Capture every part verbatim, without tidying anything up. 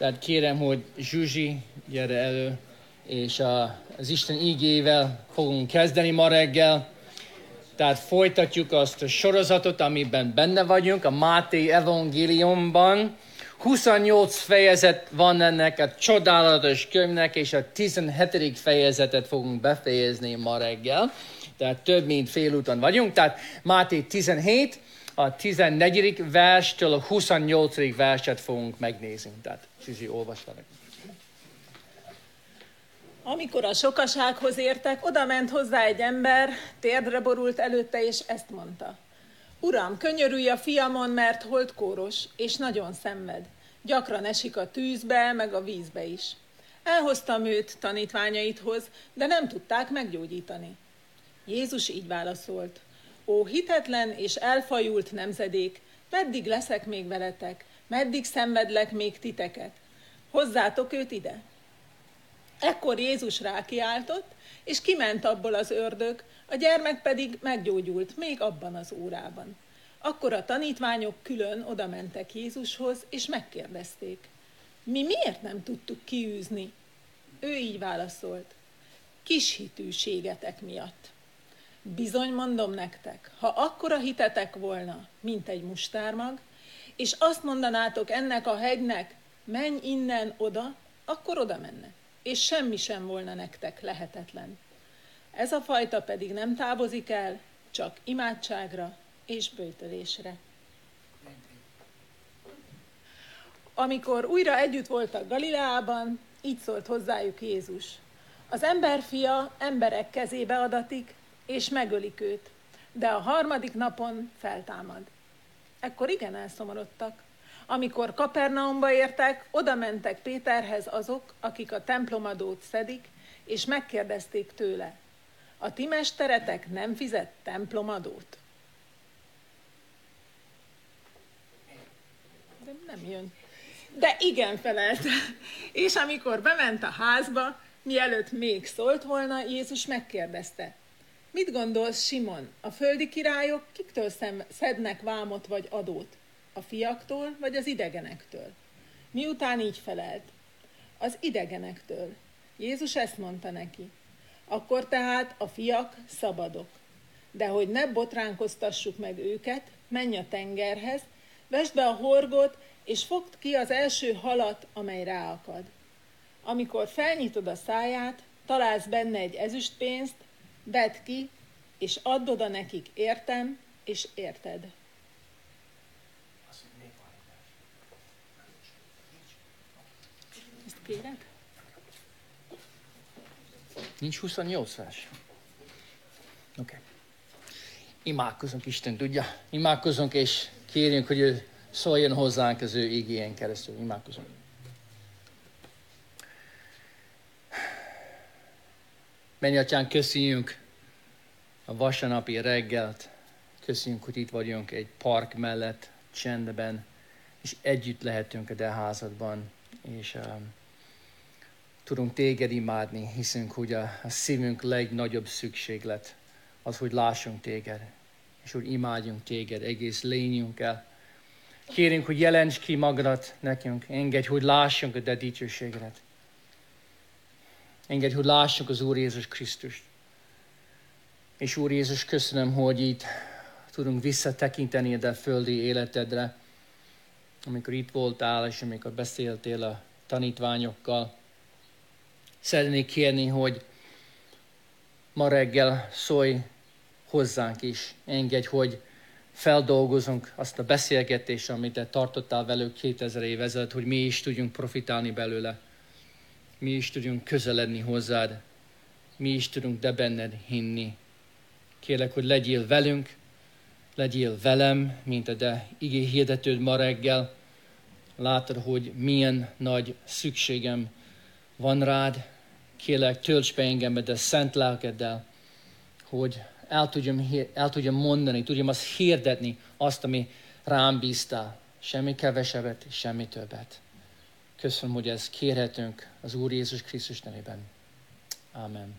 Tehát kérem, hogy Zsuzsi, gyere elő, és a, az Isten ígével fogunk kezdeni ma reggel. Tehát folytatjuk azt a sorozatot, amiben benne vagyunk, a Máté evangéliumban. huszonnyolc fejezet van ennek a csodálatos könyvnek, és a tizenhetedik fejezetet fogunk befejezni ma reggel. Tehát több mint félúton vagyunk. Tehát Máté tizenhét, a tizennegyedik verstől a huszonnyolcadik verset fogunk megnézni. Tehát Zsuzsi, olvasd velük. Amikor a sokasághoz értek, oda ment hozzá egy ember, térdre borult előtte, és ezt mondta. Uram, könyörülj a fiamon, mert holdkóros, és nagyon szenved. Gyakran esik a tűzbe, meg a vízbe is. Elhoztam őt tanítványaidhoz, de nem tudták meggyógyítani. Jézus így válaszolt. Ó, hitetlen és elfajult nemzedék, meddig leszek még veletek, meddig szenvedlek még titeket? Hozzátok őt ide. Ekkor Jézus rákiáltott, és kiment abból az ördög, a gyermek pedig meggyógyult még abban az órában. Akkor a tanítványok külön oda mentek Jézushoz, és megkérdezték. Mi miért nem tudtuk kiűzni? Ő így válaszolt. Kis hitűségetek miatt. Bizony mondom nektek, ha akkora hitetek volna, mint egy mustármag, és azt mondanátok ennek a hegynek, menj innen oda, akkor oda menne, és semmi sem volna nektek lehetetlen. Ez a fajta pedig nem távozik el, csak imádságra és böjtölésre. Amikor újra együtt voltak Galileában, így szólt hozzájuk Jézus. Az emberfia emberek kezébe adatik, és megölik őt, de a harmadik napon feltámad. Ekkor igen elszomorodtak. Amikor Kapernaumba értek, oda mentek Péterhez azok, akik a templomadót szedik, és megkérdezték tőle. A ti mesteretek nem fizet templomadót? De nem jön. De igen, felelte. És amikor bement a házba, mielőtt még szólt volna, Jézus megkérdezte. Mit gondolsz, Simon, a földi királyok kiktől szem, szednek vámot vagy adót? A fiaktól vagy az idegenektől? Miután így felelt, az idegenektől. Jézus ezt mondta neki. Akkor tehát a fiak szabadok. De hogy ne botránkoztassuk meg őket, menj a tengerhez, vesd be a horgot, és fogd ki az első halat, amely ráakad. Amikor felnyitod a száját, találsz benne egy ezüstpénzt, vedd ki, és add oda nekik, értem, és érted. Ezt kéred? Nincs huszonnyolc vers. Oké. Okay. Imádkozunk, Isten tudja. Imádkozunk, és kérjünk, hogy ő szóljon hozzánk az ő igéjén keresztül. Imádkozunk. Mennyattyán, köszönjük a vasárnapi reggelt. Köszönjük, hogy itt vagyunk egy park mellett, csendben, és együtt lehetünk a te házadban, és um, tudunk téged imádni, hiszünk, hogy a, a szívünk legnagyobb szükséglet az, hogy lássunk téged, és hogy imádjunk téged egész lényünkkel. Kérünk, hogy jelents ki magadat nekünk, engedj, hogy lássunk a te dicsőségedet. Engedj, hogy lássuk az Úr Jézus Krisztust. És Úr Jézus, köszönöm, hogy itt tudunk visszatekinteni a te földi életedre, amikor itt voltál, és amikor beszéltél a tanítványokkal. Szeretnék kérni, hogy ma reggel szólj hozzánk is. Engedj, hogy feldolgozunk azt a beszélgetést, amit te tartottál velük kétezer év ezelőtt, hogy mi is tudjunk profitálni belőle. Mi is tudjunk közeledni hozzád. Mi is tudunk de benned hinni. Kérlek, hogy legyél velünk, legyél velem, mint a te igé hirdetőd ma reggel. Látod, hogy milyen nagy szükségem van rád. Kérlek, tölts be engem a te szent lelkeddel, hogy el tudjam, el tudjam mondani, tudjam azt hirdetni, azt, ami rám bíztál. Semmi kevesebbet, semmi többet. Köszönöm, hogy ezt kérhetünk az Úr Jézus Krisztus nevében. Amen.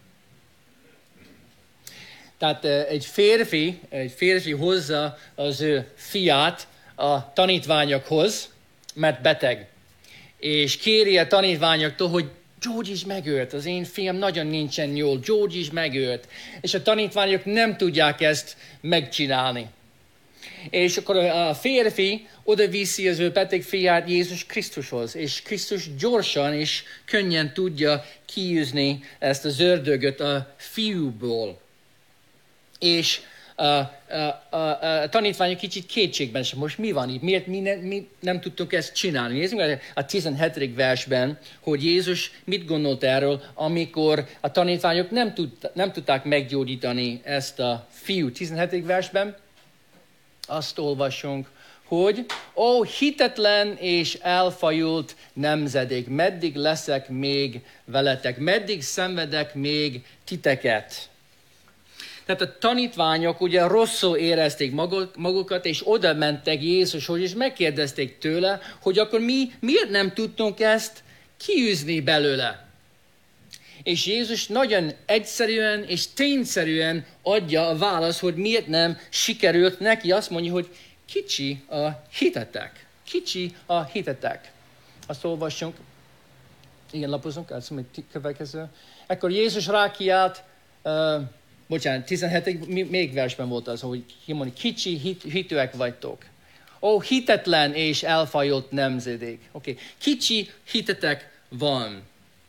Tehát egy férfi, egy férfi hozza az ő fiát a tanítványokhoz, mert beteg. és kéri a tanítványoktól, hogy George is megölt, az én fiam nagyon nincsen jól, George is megölt. És a tanítványok nem tudják ezt megcsinálni. És akkor a férfi oda viszi az ő beteg fiát Jézus Krisztushoz, és Krisztus gyorsan és könnyen tudja kiűzni ezt az ördögöt a fiúból. És a, a, a, a tanítványok kicsit kétségben sem. Most mi van itt? Miért mi, ne, mi nem tudtunk ezt csinálni? Nézzük a tizenhetedik versben, hogy Jézus mit gondolt erről, amikor a tanítványok nem, tud, nem tudták meggyógyítani ezt a fiút. tizenhetedik versben azt olvasunk, hogy ó, hitetlen és elfajult nemzedék, meddig leszek még veletek, meddig szenvedek még titeket. Tehát a tanítványok ugye rosszul érezték magukat, és oda mentek Jézushoz, és megkérdezték tőle, hogy akkor mi miért nem tudtunk ezt kiűzni belőle. És Jézus nagyon egyszerűen és tényszerűen adja a választ, hogy miért nem sikerült neki. Azt mondja, hogy kicsi a hitetek. Kicsi a hitetek. Azt olvassunk. Igen, lapozunk, azt mondja, következő. Ekkor Jézus rákiált, uh, bocsánat, tizenhetedik még versben volt az, hogy kimondja, kicsi hit, hitűek vagytok. Ó, hitetlen és elfajult nemzedék. Oké, okay. Kicsi hitetek van.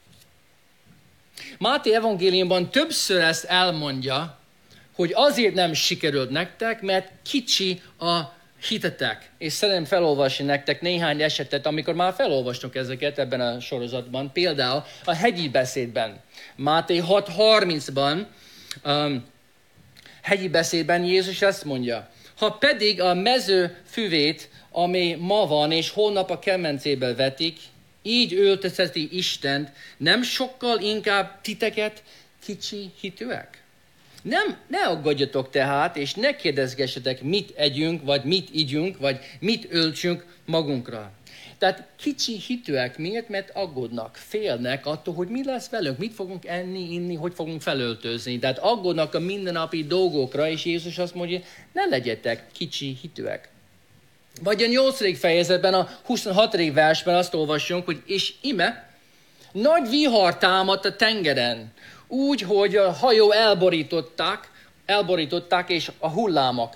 Máté evangéliumban többször ezt elmondja, hogy azért nem sikerült nektek, mert kicsi a hitetek. És szeretném felolvasni nektek néhány esetet, amikor már felolvastunk ezeket ebben a sorozatban. Például a hegyi beszédben. Máté hat harmincban um, hegyi beszédben Jézus ezt mondja. Ha pedig a mező füvét, ami ma van és holnap a kemencébe vetik, így öltözteti Istent, nem sokkal inkább titeket kicsi hitűek? Nem, ne aggódjatok tehát, és ne kérdezgessetek, mit együnk, vagy mit igyunk, vagy mit öltsünk magunkra. Tehát kicsi hitűek miért? Mert aggódnak, félnek attól, hogy mi lesz velünk, mit fogunk enni, inni, hogy fogunk felöltözni. Tehát aggódnak a mindennapi dolgokra, és Jézus azt mondja, ne legyetek kicsi hitűek. Vagy a nyolcadik fejezetben, a huszonhatodik versben azt olvassunk, hogy és ime, nagy vihar támadt a tengeren, úgy, hogy a hajó elborították, elborították és a hullámok.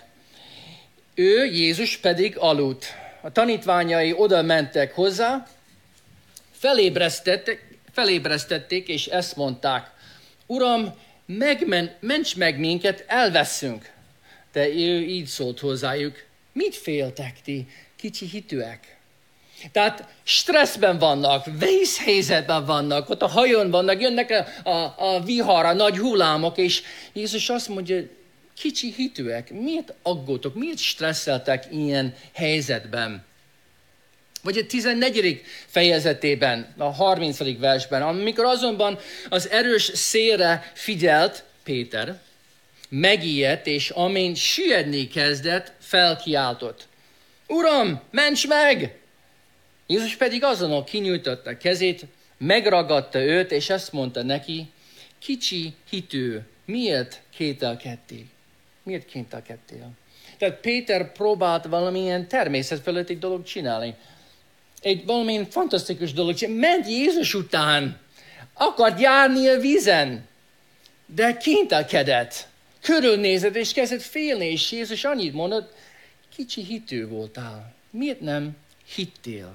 Ő, Jézus pedig aludt. A tanítványai oda mentek hozzá, felébresztették, felébresztették és ezt mondták, Uram, megmen, ments meg minket, elveszünk. De ő így szólt hozzájuk, mit féltek ti, kicsi hitűek? Tehát stresszben vannak, vészhelyzetben vannak, ott a hajón vannak, jönnek a, a, a vihar, a nagy hullámok, és Jézus azt mondja, kicsi hitűek, miért aggódtok, miért stresszeltek ilyen helyzetben? Vagy a tizennegyedik fejezetében, a harmincadik versben, amikor azonban az erős szélre figyelt Péter, megijedt, és amint süllyedni kezdett, felkiáltott. Uram, ments meg! Jézus pedig azonnal kinyújtotta a kezét, megragadta őt, és azt mondta neki, kicsi hitű, miért kételkedtél? Miért kételkedtél? Tehát Péter próbált valamilyen természetfeletti dolog csinálni. Egy valamilyen fantasztikus dolog csinálni. Ment Jézus után, akart járni a vízen, de kételkedett. Körülnézett, és kezdett félni, és Jézus annyit mondott, kicsi hitű voltál. Miért nem hittél?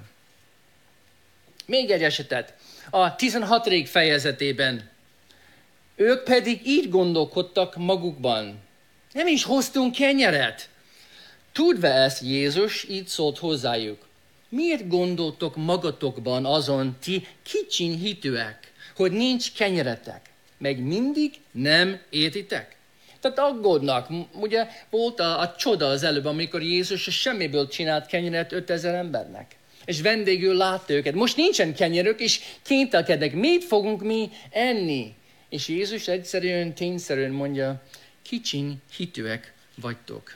Még egy esetet. A tizenhatodik fejezetében. Ők pedig így gondolkodtak magukban. Nem is hoztunk kenyeret. Tudva ezt, Jézus így szólt hozzájuk. Miért gondoltok magatokban azon, ti kicsin hitűek, hogy nincs kenyeretek? Meg mindig nem értitek? Tehát aggódnak. Ugye volt a, a csoda az előbb, amikor Jézus semmiből csinált kenyeret ötezer embernek. És vendégül látta őket. Most nincsen kenyerük, és kénytelkednek. Mit fogunk mi enni? És Jézus egyszerűen, tényszerűen mondja, kicsin hitűek vagytok.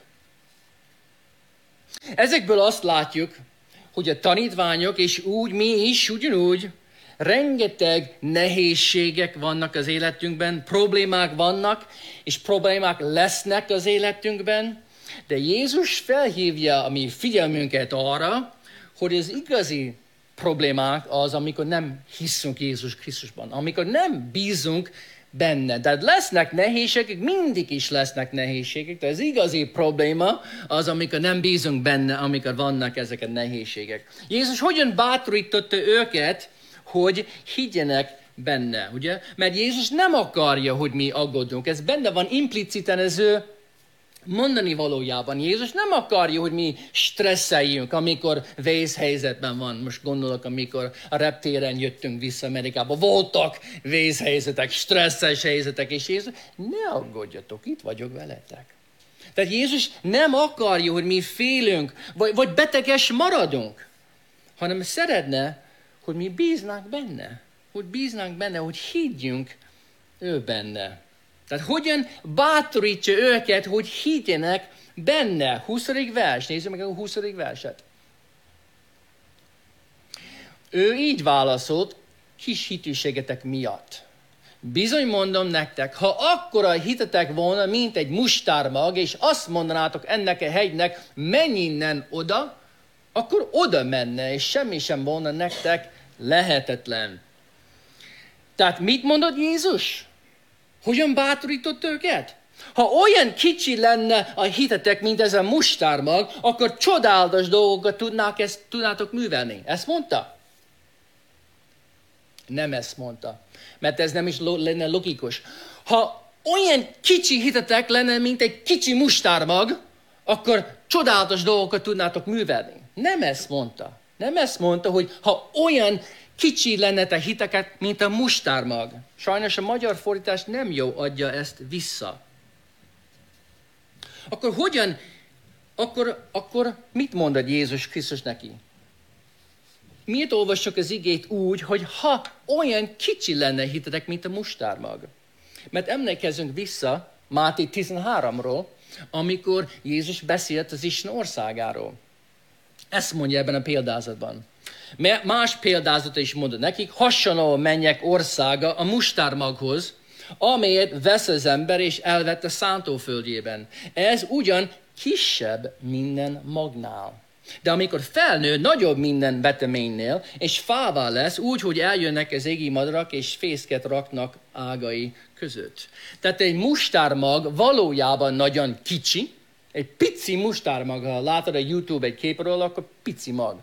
Ezekből azt látjuk, hogy a tanítványok, és úgy mi is, ugyanúgy, rengeteg nehézségek vannak az életünkben, problémák vannak, és problémák lesznek az életünkben, de Jézus felhívja a mi figyelmünket arra, hogy az igazi problémák az, amikor nem hiszünk Jézus Krisztusban, amikor nem bízunk benne. De lesznek nehézségek, mindig is lesznek nehézségek, de az igazi probléma az, amikor nem bízunk benne, amikor vannak ezek a nehézségek. Jézus hogyan bátorította őket, hogy higgyenek benne, ugye? Mert Jézus nem akarja, hogy mi aggódjunk. Ez benne van impliciten az ő mondani valójában. Jézus nem akarja, hogy mi stresszeljünk, amikor vészhelyzetben van. Most gondolok, amikor a reptéren jöttünk vissza Amerikába. Voltak vészhelyzetek, stresszes helyzetek, és Jézus, ne aggódjatok, itt vagyok veletek. Tehát Jézus nem akarja, hogy mi félünk, vagy, vagy beteges maradunk, hanem szeretne, hogy mi bíznánk benne. Hogy bíznánk benne, hogy higgyünk ő benne. Tehát hogyan bátorítja őket, hogy higgyenek benne. huszadik vers, nézzük meg a huszadik verset. Ő így válaszolt, kis hitűségetek miatt. Bizony mondom nektek, ha akkora hitetek volna, mint egy mustármag, és azt mondanátok ennek a hegynek, menj innen oda, akkor oda menne, és semmi sem volna nektek lehetetlen. Tehát mit mondott Jézus? Hogyan bátorított őket? Ha olyan kicsi lenne a hitetek, mint ez a mustármag, akkor csodálatos dolgokat tudnák ezt, tudnátok művelni. Ezt mondta? Nem ezt mondta. Mert ez nem is lenne logikus. Ha olyan kicsi hitetek lenne, mint egy kicsi mustármag, akkor csodálatos dolgokat tudnátok művelni. Nem ezt mondta. Nem ezt mondta, hogy ha olyan kicsi lenne a hiteket, mint a mustármag. Sajnos a magyar fordítás nem jó adja ezt vissza. Akkor hogyan, akkor, akkor mit mondod Jézus Krisztus neki? Miért olvassuk az igét úgy, hogy ha olyan kicsi lenne hitetek, mint a mustármag? Mert emlékezzünk vissza Máté tizenháromról, amikor Jézus beszélt az Isten országáról. Ezt mondja ebben a példázatban. Más példázata is mondod nekik, hasonló mennyek országa a mustármaghoz, amelyet vesz az ember és elvett a szántóföldjében. Ez ugyan kisebb minden magnál. De amikor felnő, nagyobb minden veteménynél, és fává lesz, úgy, hogy eljönnek az égi madarak, és fészket raknak ágai között. Tehát egy mustármag valójában nagyon kicsi, egy pici mustármag, ha látod a YouTube egy képről, akkor pici mag.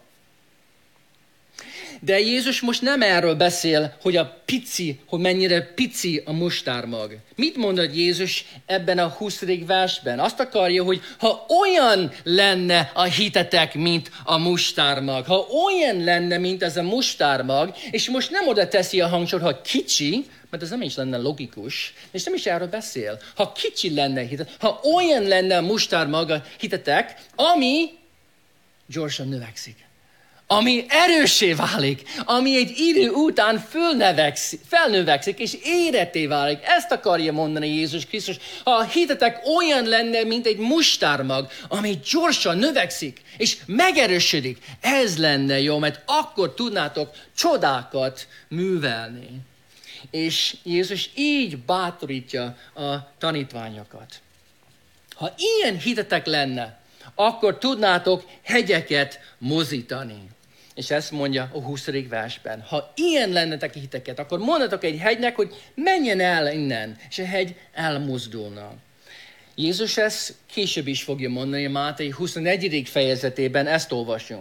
De Jézus most nem erről beszél, hogy a pici, hogy mennyire pici a mustármag. Mit mondod Jézus ebben a huszadik versben? Azt akarja, hogy ha olyan lenne a hitetek, mint a mustármag, ha olyan lenne, mint ez a mustármag, és most nem oda teszi a hangsúlyt, ha kicsi, mert ez nem is lenne logikus, és nem is erről beszél. Ha kicsi lenne a hitetek, ha olyan lenne a mustármag a hitetek, ami gyorsan növekszik, ami erőssé válik, ami egy idő után felnövekszik, és éretté válik. Ezt akarja mondani Jézus Krisztus. Ha a hitetek olyan lenne, mint egy mustármag, ami gyorsan növekszik, és megerősödik, ez lenne jó, mert akkor tudnátok csodákat művelni. És Jézus így bátorítja a tanítványokat. Ha ilyen hitetek lenne, akkor tudnátok hegyeket mozdítani. És ezt mondja a huszadik versben. Ha ilyen lennetek hiteket, akkor mondatok egy hegynek, hogy menjen el innen, és a hegy elmozdulna. Jézus ezt később is fogja mondani, a Máté huszonegyedik fejezetében ezt olvasjuk.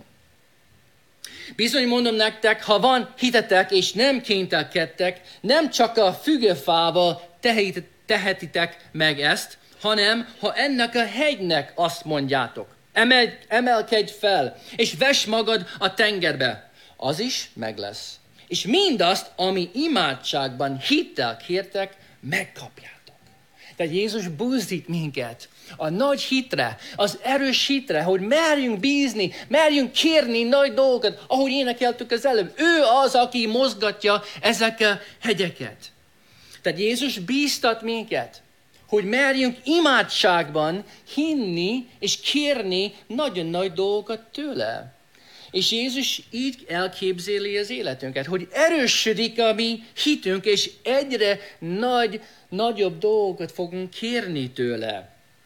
Bizony mondom nektek, ha van hitetek, és nem kénytelkedtek, nem csak a fügefával tehetitek meg ezt, hanem ha ennek a hegynek azt mondjátok, Emel, emelkedj fel, és vess magad a tengerbe. Az is meg lesz. És mindazt, ami imádságban hittel kértek, megkapjátok. Tehát Jézus buzdít minket a nagy hitre, az erős hitre, hogy merjünk bízni, merjünk kérni nagy dolgokat, ahogy énekeltük az előbb. Ő az, aki mozgatja ezek a hegyeket. Tehát Jézus bíztat minket, hogy merjünk imádságban hinni és kérni nagyon nagy dolgokat tőle. És Jézus így elképzeli az életünket, hogy erősödik a mi hitünk, és egyre nagy, nagyobb dolgokat fogunk kérni tőle.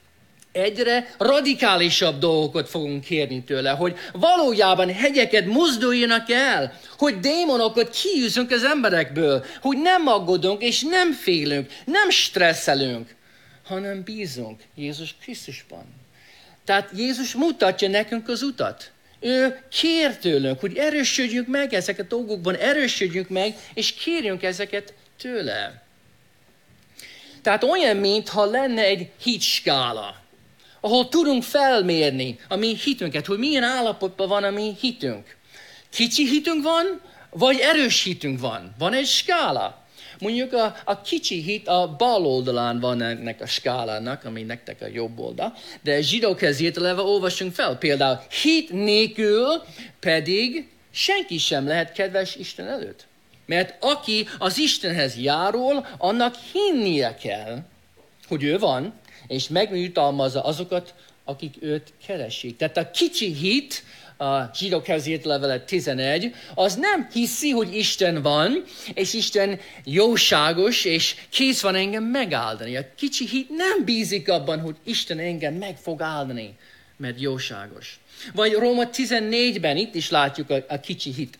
egyre radikálisabb dolgokat fogunk kérni tőle, hogy valójában hegyeket mozduljanak el, hogy démonokat kiűzünk az emberekből, hogy nem aggódunk és nem félünk, nem stresszelünk, hanem bízunk Jézus Krisztusban. Tehát Jézus mutatja nekünk az utat. Ő kér tőlünk, hogy erősödjünk meg ezeket a dolgokban, erősödjünk meg, és kérjünk ezeket tőle. Tehát olyan, mintha lenne egy hitskála, ahol tudunk felmérni a mi hitünket, hogy milyen állapotban van a mi hitünk. Kicsi hitünk van, vagy erős hitünk van. Van egy skála. Mondjuk a, a kicsi hit a bal oldalán van ennek a skálának, ami nektek a jobb oldal, de zsidókhoz írt leve olvasunk fel. Például hit nélkül pedig senki sem lehet kedves Isten előtt. Mert aki az Istenhez járul, annak hinnie kell, hogy ő van, és megjutalmazza azokat, akik őt keresik. Tehát a kicsi hit, a zsidókhoz írt levele tizenegy, az nem hiszi, hogy Isten van, és Isten jóságos, és kész van engem megáldani. A kicsi hit nem bízik abban, hogy Isten engem meg fog áldani, mert jóságos. Vagy Róma tizennégyben itt is látjuk a, a kicsi hit.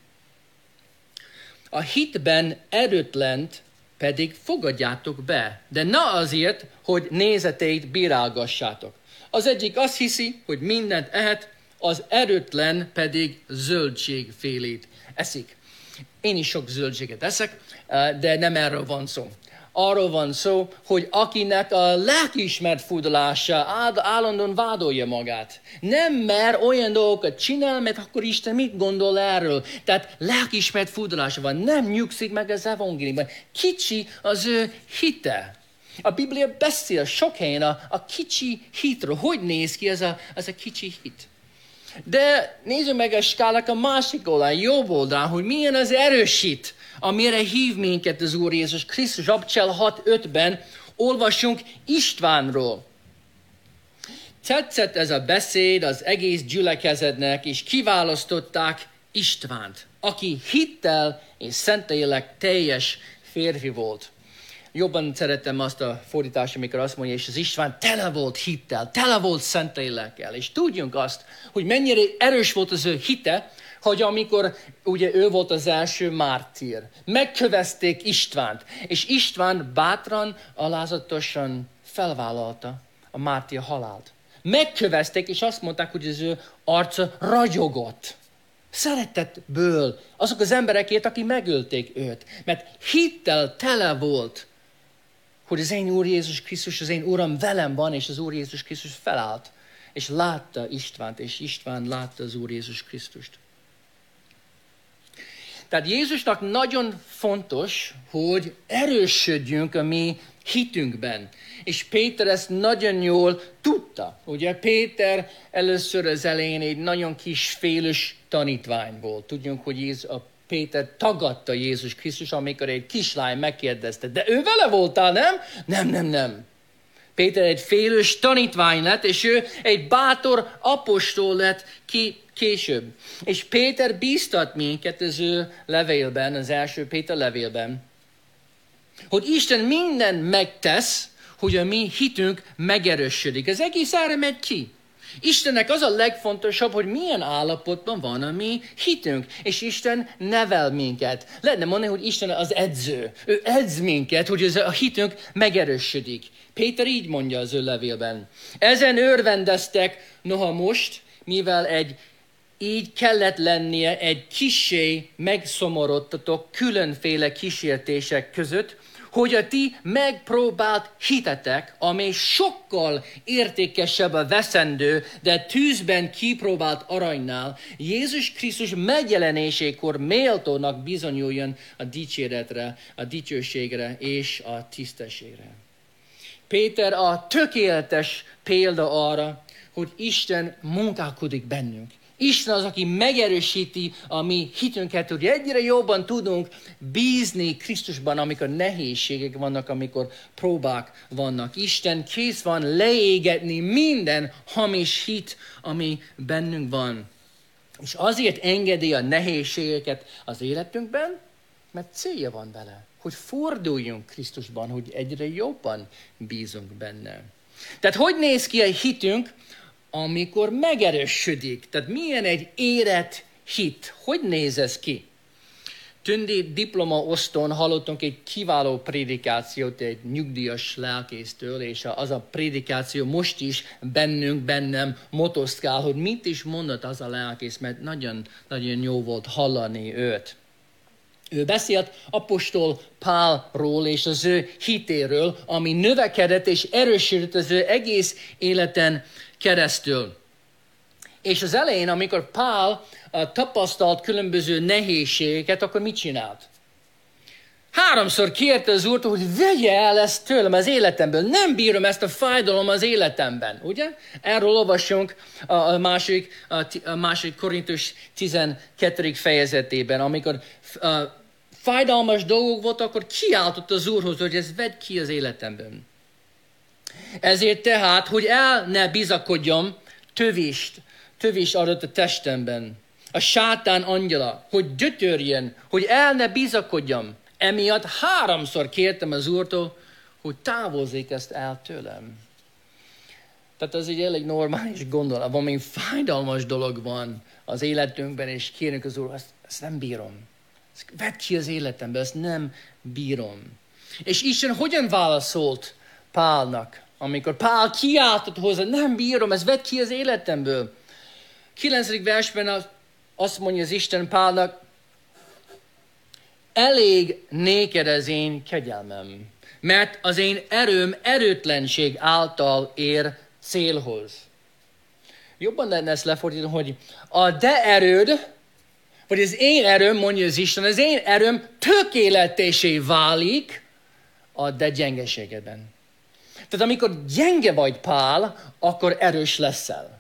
A hitben erőtlent pedig fogadjátok be, de na azért, hogy nézeteit bírálgassátok. Az egyik azt hiszi, hogy mindent ehet, az erőtlen pedig zöldségfélét eszik. Én is sok zöldséget eszek, de nem erről van szó. Arról van szó, hogy akinek a lelkiismert furdalása állandóan vádolja magát. Nem mer olyan dolgokat csinál, mert akkor Isten mit gondol erről. Tehát lelkiismert furdalása van, nem nyugszik meg az evangéliumban. Kicsi az ő hite. A Biblia beszél sok helyen a, a kicsi hitről. Hogy néz ki ez a, ez a kicsi hit? De nézzük meg a skálák a másik oldalán, jobb oldalán, hogy milyen az erős hit, amire hív minket az Úr Jézus Krisztus. Abcsel hat ötben olvasunk Istvánról. Tetszett ez a beszéd az egész gyülekezetnek, és kiválasztották Istvánt, aki hittel és Szentlélek teljes férfi volt. Jobban szeretem azt a fordítást, amikor azt mondja, és az István tele volt hittel, tele volt Szentlélekkel. És tudjunk azt, hogy mennyire erős volt az ő hite, hogy amikor ugye ő volt az első mártír, megkövezték Istvánt, és István bátran, alázatosan felvállalta a mártír halált. Megkövezték, és azt mondták, hogy az ő arca ragyogott. Szeretetből azok az emberekért, akik megölték őt. Mert hittel tele volt, hogy az én Úr Jézus Krisztus, az én Uram velem van, és az Úr Jézus Krisztus felállt, és látta Istvánt, és István látta az Úr Jézus Krisztust. Tehát Jézusnak nagyon fontos, hogy erősödjünk a mi hitünkben. És Péter ezt nagyon jól tudta. Ugye Péter először az elején egy nagyon kis félős tanítvány volt. Tudjunk, hogy Jézus, a Péter tagadta Jézus Krisztus, amikor egy kislány megkérdezte, de ő vele voltál, nem? Nem, nem, nem. Péter egy félős tanítvány lett, és ő egy bátor apostol lett ki később. És Péter bíztat minket az ő levélben, az első Péter levélben, hogy Isten minden megtesz, hogy a mi hitünk megerősödik. Ez egész erre megy ki. Istennek az a legfontosabb, hogy milyen állapotban van a mi hitünk, és Isten nevel minket. Lehetne mondani, hogy Isten az edző. Ő edz minket, hogy ez a hitünk megerősödik. Péter így mondja az ő levélben. Ezen örvendeztek, noha most, mivel egy így kellett lennie egy kissé megszomorodtatok különféle kísértések között, hogy a ti megpróbált hitetek, amely sokkal értékesebb a veszendő, de tűzben kipróbált aranynál, Jézus Krisztus megjelenésékor méltónak bizonyuljon a dicséretre, a dicsőségre és a tisztességre. Péter a tökéletes példa arra, hogy Isten munkálkodik bennünk. Isten az, aki megerősíti a mi hitünket, hogy egyre jobban tudunk bízni Krisztusban, amikor nehézségek vannak, amikor próbák vannak. Isten kész van leégetni minden hamis hit, ami bennünk van. És azért engedi a nehézségeket az életünkben, mert célja van vele, hogy forduljunk Krisztusban, hogy egyre jobban bízunk benne. Tehát hogy néz ki egy hitünk, amikor megerősödik? Tehát milyen egy érett hit? Hogy néz ez ki? Tündi diplomaosztón hallottunk egy kiváló prédikációt egy nyugdíjas lelkésztől, és az a prédikáció most is bennünk, bennem motoszkál, hogy mit is mondott az a lelkész, mert nagyon, nagyon jó volt hallani őt. Ő beszélt apostol Pálról és az ő hitéről, ami növekedett és erősödött az ő egész életen keresztül. És az elején, amikor Pál uh, tapasztalt különböző nehézségeket, akkor mit csinált? Háromszor kérte az Úrtól, hogy vegye el ezt tőlem az életemből. Nem bírom ezt a fájdalom az életemben, ugye? Erről olvasunk a, a második, a második Korintus tizenkettedik fejezetében, amikor uh, fájdalmas dolgok voltak, akkor kiáltott az Úrhoz, hogy ezt vedd ki az életemből. Ezért tehát, hogy el ne bizakodjam, tövést, tövést adott a testemben. A sátán angyala, hogy gyötörjen, hogy el ne bizakodjam. Emiatt háromszor kértem az Úrtól, hogy távozzék ezt el tőlem. Tehát ez egy elég normális gondolat. Valami fájdalmas dolog van az életünkben, és kérünk az Úr, ezt, ezt nem bírom. Ezt vedd ki az életemből, ezt nem bírom. És Isten hogyan válaszolt Pálnak, amikor Pál kiáltott hozzá, nem bírom, ezt vedd ki az életemből. Kilencedik versben azt mondja az Isten Pálnak, elég néked az én kegyelmem, mert az én erőm erőtlenség által ér célhoz. Jobban lehetne ezt lefordítani, hogy a te erőd, vagy az én erőm, mondja az Isten, az én erőm tökéletessé válik a te gyengeségedben. Tehát amikor gyenge vagy, Pál, akkor erős leszel.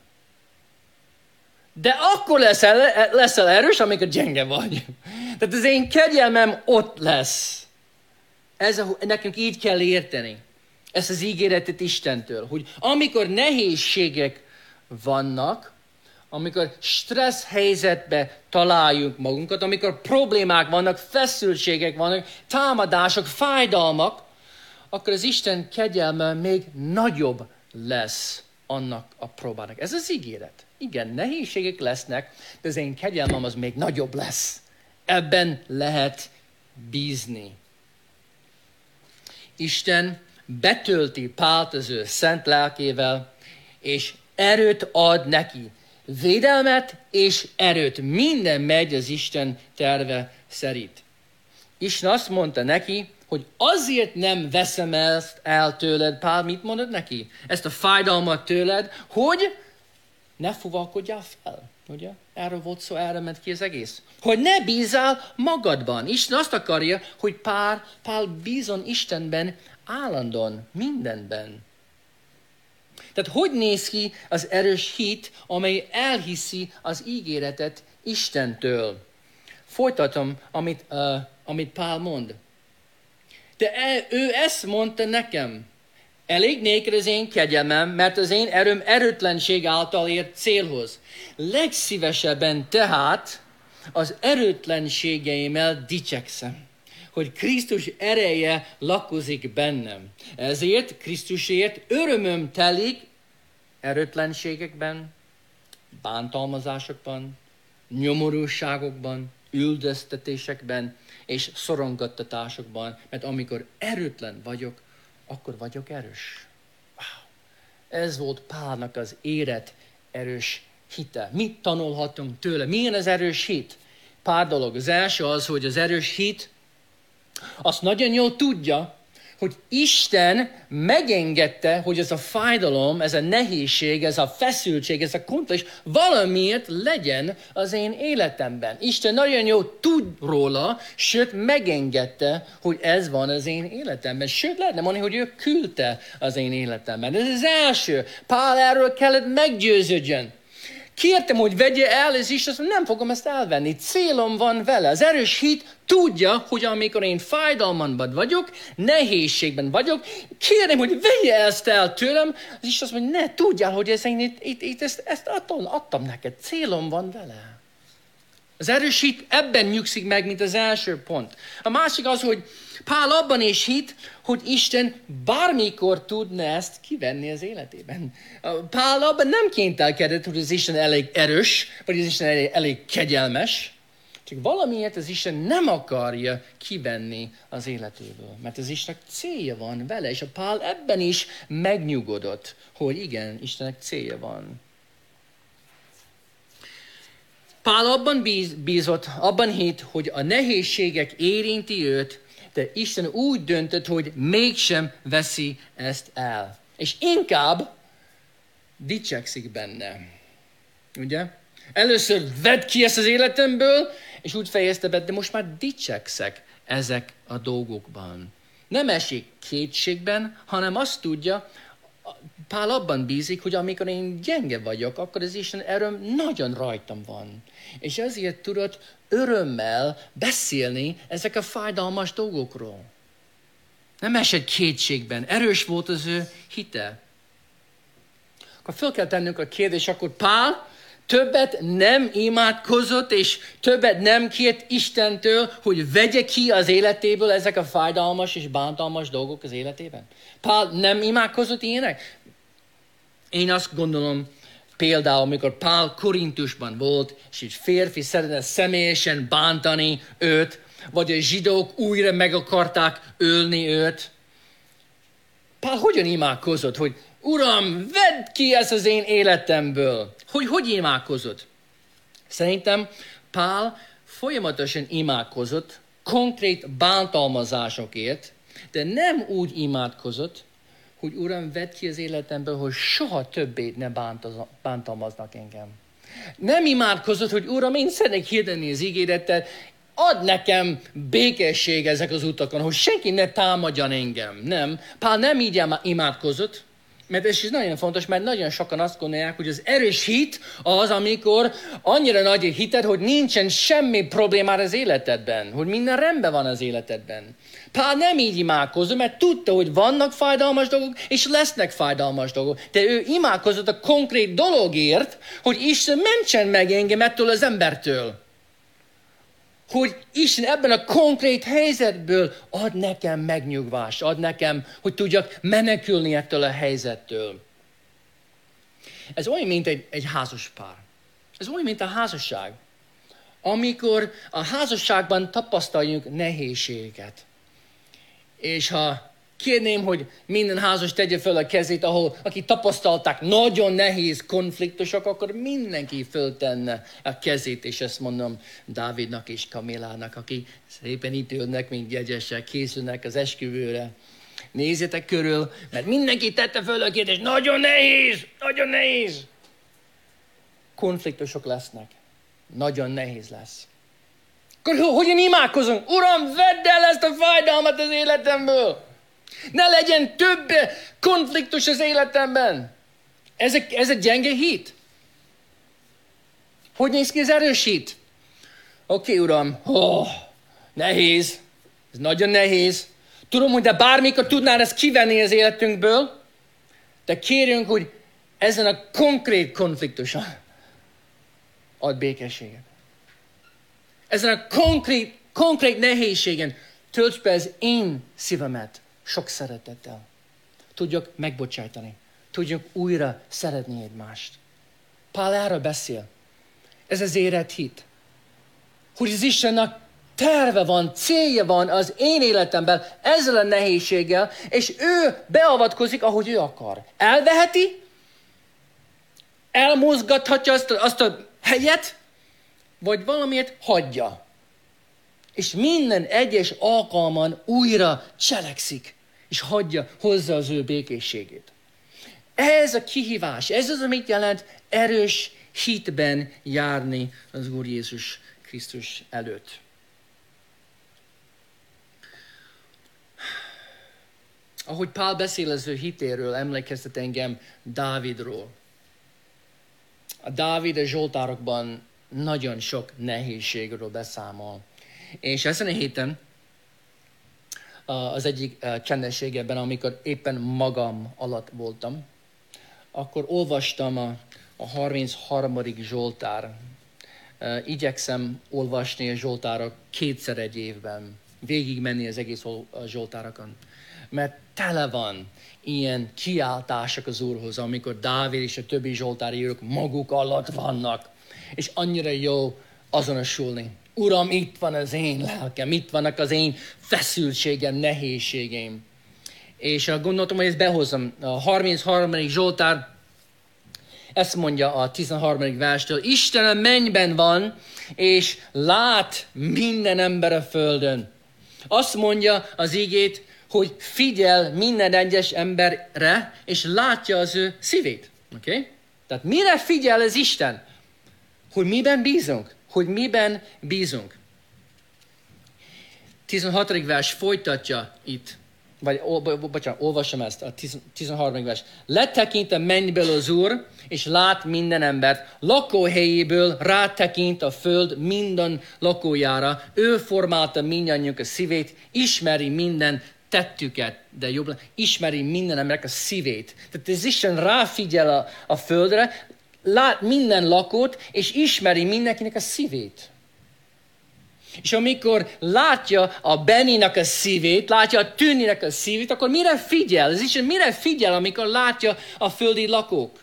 De akkor leszel, leszel erős, amikor gyenge vagy. Tehát az én kegyelmem ott lesz. Ez a, nekünk így kell érteni. Ezt az ígéretet Istentől, hogy amikor nehézségek vannak, amikor stressz helyzetbe találjuk magunkat, amikor problémák vannak, feszültségek vannak, támadások, fájdalmak, akkor az Isten kegyelme még nagyobb lesz annak a próbának. Ez az ígéret. Igen, nehézségek lesznek, de az én kegyelmem az még nagyobb lesz. Ebben lehet bízni. Isten betölti Pált az ő szent lelkével, és erőt ad neki. Védelmet és erőt. Minden megy az Isten terve szerint. Isten azt mondta neki, hogy azért nem veszem ezt el tőled. Pál mit mondod neki? Ezt a fájdalmat tőled, hogy ne fuvalkodjál fel. Ugye? Erről volt szó, erre ment ki az egész. Hogy ne bízzál magadban. Isten azt akarja, hogy Pál, Pál bízon Istenben állandóan, mindenben. Tehát hogy néz ki az erős hit, amely elhiszi az ígéretet Istentől? Folytatom, amit, uh, amit Pál mond. De e, ő ezt mondta nekem. Elég néked az én kegyelmem, mert az én erőm erőtlenség által ért célhoz. Legszívesebben tehát az erőtlenségeimmel dicsekszem, hogy Krisztus ereje lakozik bennem. Ezért Krisztusért örömöm telik erőtlenségekben, bántalmazásokban, nyomorúságokban, üldöztetésekben és szorongattatásokban, mert amikor erőtlen vagyok, akkor vagyok erős. Wow. Ez volt Pálnak az érett erős hite. Mit tanulhatunk tőle? Milyen az erős hit? Pár dolog. Az első az, hogy az erős hit azt nagyon jól tudja, hogy Isten megengedte, hogy ez a fájdalom, ez a nehézség, ez a feszültség, ez a konfliktus valamiért legyen az én életemben. Isten nagyon jól tud róla, sőt megengedte, hogy ez van az én életemben. Sőt, lehetne mondani, hogy ő küldte az én életemben. Ez az első. Pál erről kellett meggyőződjön. Kértem, hogy vegye el, ez is, azt mondja, nem fogom ezt elvenni. Célom van vele. Az erős hit tudja, hogy amikor én fájdalmanban vagyok, nehézségben vagyok, kérem, hogy vegye ezt el tőlem, az is azt mondja, ne, tudjál, hogy ez, én itt, itt, itt ezt, ezt adtam, adtam neked. Célom van vele. Az erős hit ebben nyugszik meg, mint az első pont. A másik az, hogy Pál abban is hit, hogy Isten bármikor tudna ezt kivenni az életében. Pál abban nem kénytelkedett, hogy az Isten elég erős, vagy az Isten elég, elég kegyelmes, csak valamiért az Isten nem akarja kivenni az életéből. Mert az Istennek célja van vele, és a Pál ebben is megnyugodott, hogy igen, Istennek célja van. Pál abban bíz, bízott, abban hitt, hogy a nehézségek érinti őt, de Isten úgy döntött, hogy mégsem veszi ezt el. És inkább dicsekszik benne. Ugye? Először vedd ki ezt az életemből, és úgy fejezte be, de most már dicsekszek ezek a dolgokban. Nem esik kétségben, hanem azt tudja, Pál abban bízik, hogy amikor én gyenge vagyok, akkor az Isten erőm nagyon rajtam van. És ezért tudott örömmel beszélni ezek a fájdalmas dolgokról. Nem esett kétségben, erős volt az ő hite. Akkor fel kell tennünk a kérdés, akkor Pál többet nem imádkozott, és többet nem kért Istentől, hogy vegye ki az életéből ezek a fájdalmas és bántalmas dolgok az életében. Pál nem imádkozott ilyenek? Én azt gondolom, például, amikor Pál Korintusban volt, és egy férfi szeretne személyesen bántani őt, vagy a zsidók újra meg akarták ölni őt. Pál hogyan imádkozott, hogy Uram, vedd ki ezt az én életemből. Hogy hogy imádkozott? Szerintem Pál folyamatosan imádkozott konkrét bántalmazásokért, de nem úgy imádkozott, hogy Uram, vedd ki az életemből, hogy soha többé ne bántalmaznak engem. Nem imádkozott, hogy Uram, én szeretnék hirdeni az ígéretet, add nekem békesség ezek az utakon, hogy senki ne támadjan engem. Nem. Pál nem így imádkozott, mert ez is nagyon fontos, mert nagyon sokan azt gondolják, hogy az erős hit az, amikor annyira nagy a hited, hogy nincsen semmi problémád az életedben, hogy minden rendben van az életedben. Pál nem így imádkozott, mert tudta, hogy vannak fájdalmas dolgok, és lesznek fájdalmas dolgok. De ő imádkozott a konkrét dologért, hogy Isten mentsen meg engem ettől az embertől. Hogy Isten ebben a konkrét helyzetből ad nekem megnyugvást, ad nekem, hogy tudjak menekülni ettől a helyzettől. Ez olyan, mint egy, egy házas pár. Ez olyan, mint a házasság. Amikor a házasságban tapasztaljunk nehézséget. És ha kérném, hogy minden házas tegye fel a kezét, ahol akik tapasztalták nagyon nehéz konfliktusok, akkor mindenki föltenne a kezét, és ezt mondom Dávidnak és Kamilának, aki szépen itt ülnek, mint jegyesek, készülnek az esküvőre. Nézzetek körül, mert mindenki tette föl a kérdést, nagyon nehéz, nagyon nehéz. Konfliktusok lesznek. Nagyon nehéz lesz. Akkor hogyan imádkozunk? Uram, vedd el ezt a fájdalmat az életemből! Ne legyen több konfliktus az életemben. Ez a, ez a gyenge hit. Hogy néz ki az erős hit? Oké, okay, Uram, oh, nehéz, ez nagyon nehéz. Tudom, hogy de bármikor tudnál ezt kivenni az életünkből, de kérjünk, hogy ezen a konkrét konfliktuson ad békességet. Ezen a konkrét, konkrét nehézségen tölts be az én szívemet sok szeretettel. Tudjuk megbocsájtani. Tudjuk újra szeretni egymást. Pál erről beszél. Ez az érett hit. Hogy az Istennek terve van, célja van az én életemben ezzel a nehézséggel, és ő beavatkozik, ahogy ő akar. Elveheti, elmozgathatja azt a, azt a helyet, vagy valamiért hagyja. És minden egyes alkalman újra cselekszik, és hagyja hozzá az ő békességét. Ez a kihívás, ez az, amit jelent erős hitben járni az Úr Jézus Krisztus előtt. Ahogy Pál beszél az ő hitéről, emlékeztet engem Dávidról. A Dávid a Zsoltárokban nagyon sok nehézségről beszámol. És ezen a héten az egyik csendességeben, amikor éppen magam alatt voltam, akkor olvastam a, a harmincharmadik Zsoltár uh, igyekszem olvasni a Zsoltárok kétszer egy évben. Végig menni az egész Zsoltárokon. Mert tele van ilyen kiáltások az Úrhoz, amikor Dávid és a többi zsoltárírók maguk alatt vannak. És annyira jó azonosulni. Uram, itt van az én lelkem, itt vannak az én feszültségem, nehézségeim. És gondoltam, hogy ezt behozom. A harmincharmadik Zsoltár ezt mondja a tizenharmadik verstől. Isten a mennyben van, és lát minden ember a földön. Azt mondja az igét, hogy figyel minden egyes emberre, és látja az ő szívét. Okay? Tehát mire figyel az Isten? Hogy miben bízunk? Hogy miben bízunk? tizenhatodik vers folytatja itt. Vagy, ó, bocsánat, olvasom ezt, a tizenharmadik vers. Letekint a mennyből az Úr, és lát minden embert. Lakóhelyéből rátekint a föld minden lakójára. Ő formálta mindannyiunk a szívét, ismeri minden tettüket, de jobban ismeri minden emberek a szívét. Tehát az Isten ráfigyel a, a földre, lát minden lakót, és ismeri mindenkinek a szívét. És amikor látja a Benninek a szívét, látja a Tűninek a szívét, akkor mire figyel? Az Isten mire figyel, amikor látja a földi lakók?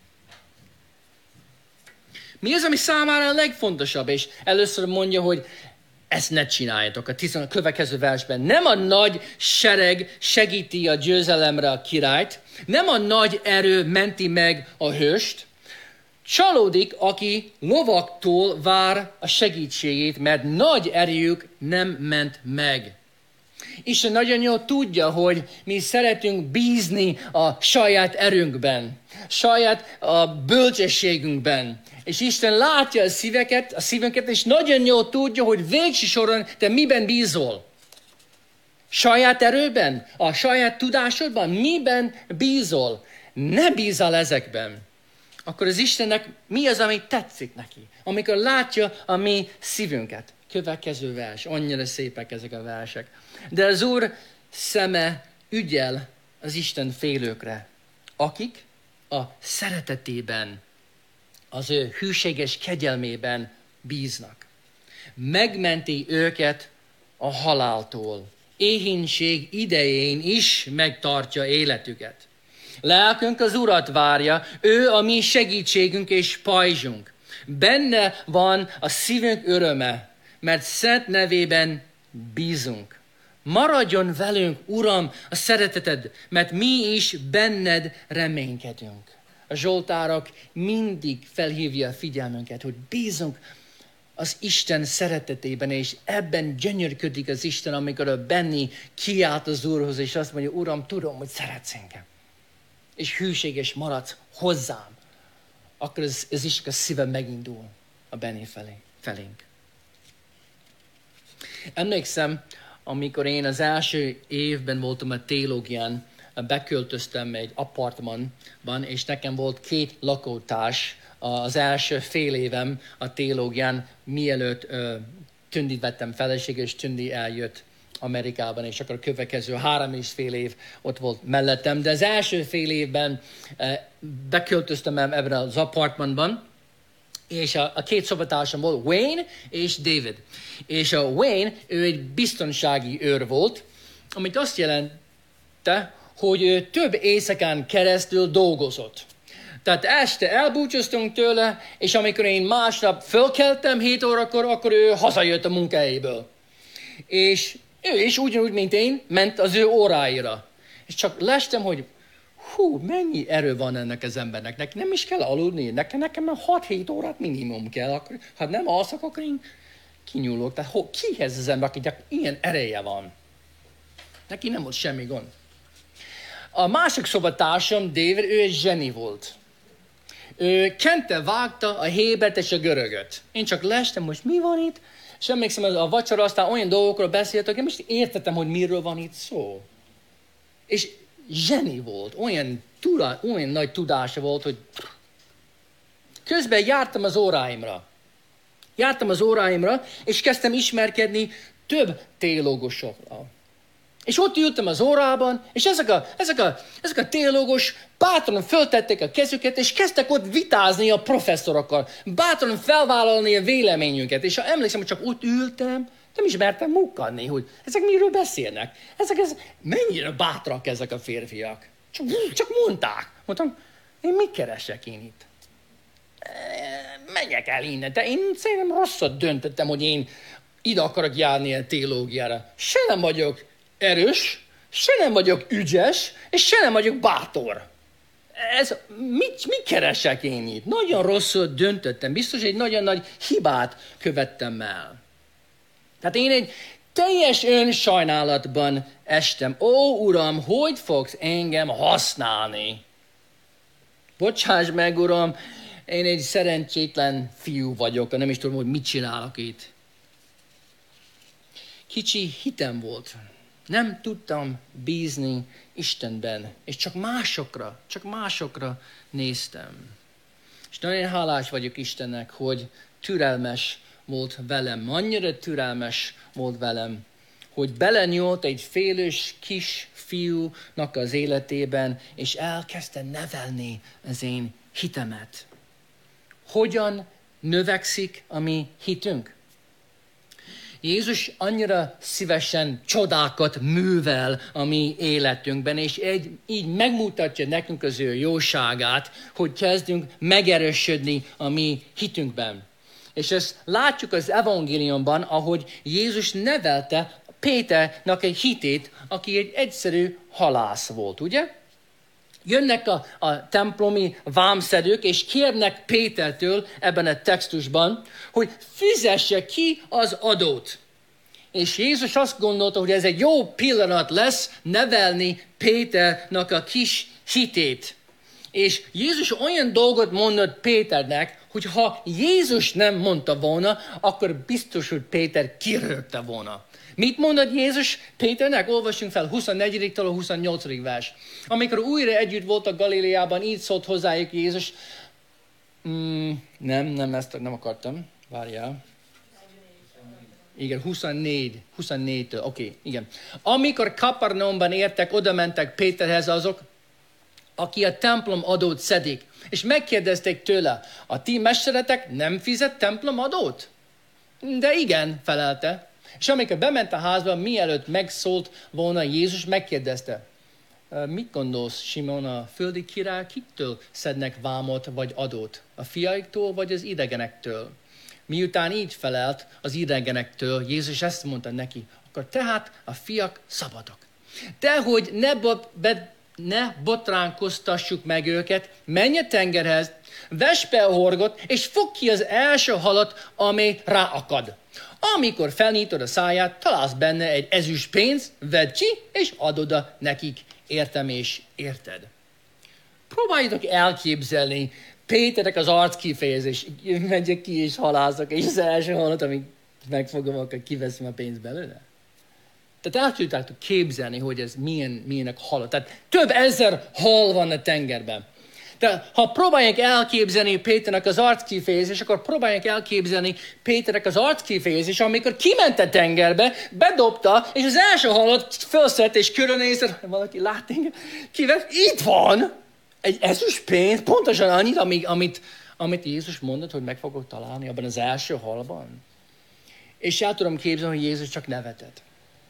Mi az, ami számára a legfontosabb? És először mondja, hogy ezt ne csináljátok. A tizen következő versben. Nem a nagy sereg segíti a győzelemre a királyt, nem a nagy erő menti meg a hőst, csalódik, aki lovaktól vár a segítségét, mert nagy erejük nem ment meg. Isten nagyon jól tudja, hogy mi szeretünk bízni a saját erőnkben, saját a bölcsességünkben. És Isten látja a szíveket, a szívünket, és nagyon jól tudja, hogy végső soron te miben bízol. Saját erőben, a saját tudásodban, miben bízol. Ne bízol ezekben. Akkor az Istennek mi az, ami tetszik neki? Amikor látja a mi szívünket. Következő vers, annyira szépek ezek a versek. De az Úr szeme ügyel az Isten félőkre, akik a szeretetében, az ő hűséges kegyelmében bíznak. Megmenti őket a haláltól. Éhínség idején is megtartja életüket. Lelkünk az Urat várja, ő a mi segítségünk és pajzsunk. Benne van a szívünk öröme, mert szent nevében bízunk. Maradjon velünk, Uram, a szereteted, mert mi is benned reménykedünk. A Zsoltárok mindig felhívja a figyelmünket, hogy bízunk az Isten szeretetében, és ebben gyönyörködik az Isten, amikor a Benni kiált az Úrhoz, és azt mondja, Uram, tudom, hogy szeretsz engem, és hűséges maradsz hozzám. Akkor az, az Isten a szíve megindul a Benni felé, felénk. Emlékszem, amikor én az első évben voltam a teológián, beköltöztem egy apartmanban, és nekem volt két lakótárs az első fél évem a teológián, mielőtt uh, Tündit vettem feleségül, és Tündi eljött Amerikában, és akkor a következő három és fél év ott volt mellettem. De az első fél évben uh, beköltöztem ebben az apartmanban, és a, a két szobatársam volt Wayne és David. És a Wayne, ő egy biztonsági őr volt, amit azt jelente, hogy ő több éjszakán keresztül dolgozott. Tehát este elbúcsúztunk tőle, és amikor én másnap fölkeltem hét órakor, akkor ő hazajött a munkahelyéből. És ő is ugyanúgy, mint én, ment az ő óráira. És csak lestem, hogy hú, mennyi erő van ennek az embernek. Neki nem is kell aludni. Nekem, nekem hat-hét órát minimum kell. Akkor, ha nem alszok, akkor én kinyúlok. Tehát ho, kihez az ember, akinek ilyen ereje van? Neki nem volt semmi gond. A másik szobatársam, David, ő egy zseni volt. Ő kente vágta a hébert és a görögöt. Én csak lestem, most mi van itt? És emlékszem, a vacsora aztán olyan dolgokról beszéltek, én most értettem, hogy miről van itt szó. És zseni volt, olyan, tudá, olyan nagy tudása volt, hogy közben jártam az óráimra. Jártam az óráimra, és kezdtem ismerkedni több teológusokkal. És ott ültem az órában, és ezek a, ezek a, ezek a teológus bátran föltették a kezüket, és kezdtek ott vitázni a professzorokkal, bátran felvállalni a véleményünket. És ha emlékszem, hogy csak ott ültem, nem is mertem mukkadni, hogy ezek miről beszélnek. Ezek, ezek mennyire bátrak ezek a férfiak. Csak, csak mondták. Mondtam, én mit keresek én itt? Menjek el innen. De én szerintem rosszat döntöttem, hogy én ide akarok járni a teológiára. Se nem vagyok erős, se nem vagyok ügyes, és se nem vagyok bátor. Ez, mit, mit keresek én itt? Nagyon rosszul döntöttem. Biztos egy nagyon nagy hibát követtem el. Tehát én egy teljes önsajnálatban estem. Ó, Uram, hogy fogsz engem használni? Bocsáss meg, Uram, én egy szerencsétlen fiú vagyok, nem is tudom, hogy mit csinálok itt. Kicsi hitem volt. Nem tudtam bízni Istenben, és csak másokra, csak másokra néztem. És nagyon hálás vagyok Istennek, hogy türelmes volt velem. Annyira türelmes volt velem, hogy belenyúlt egy félős kis fiúnak az életében, és elkezdte nevelni az én hitemet. Hogyan növekszik a mi hitünk? Jézus annyira szívesen csodákat művel a mi életünkben, és egy, így megmutatja nekünk az ő jóságát, hogy kezdünk megerősödni a mi hitünkben. És ezt látjuk az evangéliumban, ahogy Jézus nevelte Péternek egy hitét, aki egy egyszerű halász volt, ugye? Jönnek a, a templomi vámszedők, és kérnek Pétertől ebben a textusban, hogy fizesse ki az adót. És Jézus azt gondolta, hogy ez egy jó pillanat lesz nevelni Péternek a kis hitét. És Jézus olyan dolgot mondott Péternek, hogy ha Jézus nem mondta volna, akkor biztos, hogy Péter kirögte volna. Mit mondott Jézus Péternek? Olvassunk fel huszonnegyedik a huszonnyolcadik vers. Amikor újra együtt voltak Galileában, így szólt hozzájuk Jézus. Mm, nem, nem, ezt nem akartam. Várjál. Igen, huszonnégy, huszonnégytől, oké, okay, igen. Amikor Kapernaumban értek, oda mentek Péterhez azok, aki a templom adót szedik. És megkérdezték tőle, a ti mesteretek nem fizet templom adót? De igen, felelte. És amikor bement a házba, mielőtt megszólt volna Jézus, megkérdezte, mit gondolsz, Simon, a földi király kiktől szednek vámot vagy adót? A fiaiktól vagy az idegenektől? Miután így felelt az idegenektől, Jézus ezt mondta neki, akkor tehát a fiak szabadok. De hogy ne, bot, be, ne botránkoztassuk meg őket, menj a tengerhez, vess be a horgot, és fogd ki az első halat, amely ráakad. Amikor felnyitod a száját, találsz benne egy ezüst pénz, vedd ki, és add oda nekik, értem és érted. Próbáljátok elképzelni Péternek az arckifejezés, megyek ki és halászok, és az első halat, amíg megfogom, akkor kiveszem a pénzt belőle. Tehát el tudtátok képzelni, hogy ez milyen, milyenek halat. Tehát több ezer hal van a tengerben. De ha próbálják elképzelni Péternek az arckifejezés, akkor próbálják elképzelni Péternek az arckifejezés, amikor kiment a tengerbe, bedobta, és az első halat felszett, és körülnézett, valaki lát engem, kivett, itt van egy ezüst pénz, pontosan annyit, amit, amit, amit Jézus mondott, hogy meg fogok találni abban az első halban. És el tudom képzelni, hogy Jézus csak nevetett.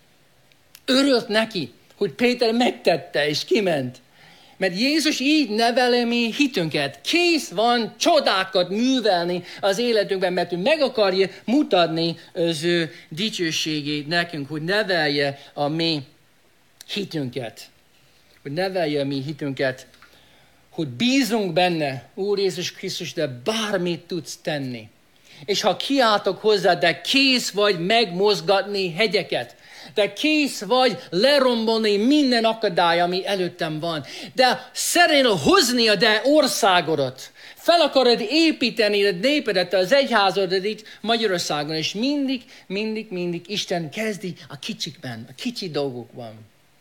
Örült neki, hogy Péter megtette, és kiment. Mert Jézus így neveli mi hitünket. Kész van csodákat művelni az életünkben, mert ő meg akarja mutatni az ő dicsőségét nekünk, hogy nevelje a mi hitünket. Hogy nevelje a mi hitünket, hogy bízunk benne, Úr Jézus Krisztus, de bármit tudsz tenni. És ha kiáltok hozzá, de kész vagy megmozgatni hegyeket, de kész vagy lerombolni minden akadály, ami előttem van. De szeretnél hozni a te országodat. Fel akarod építeni a népedet, az egyházadat itt Magyarországon, és mindig, mindig, mindig Isten kezdi a kicsikben, a kicsi dolgokban.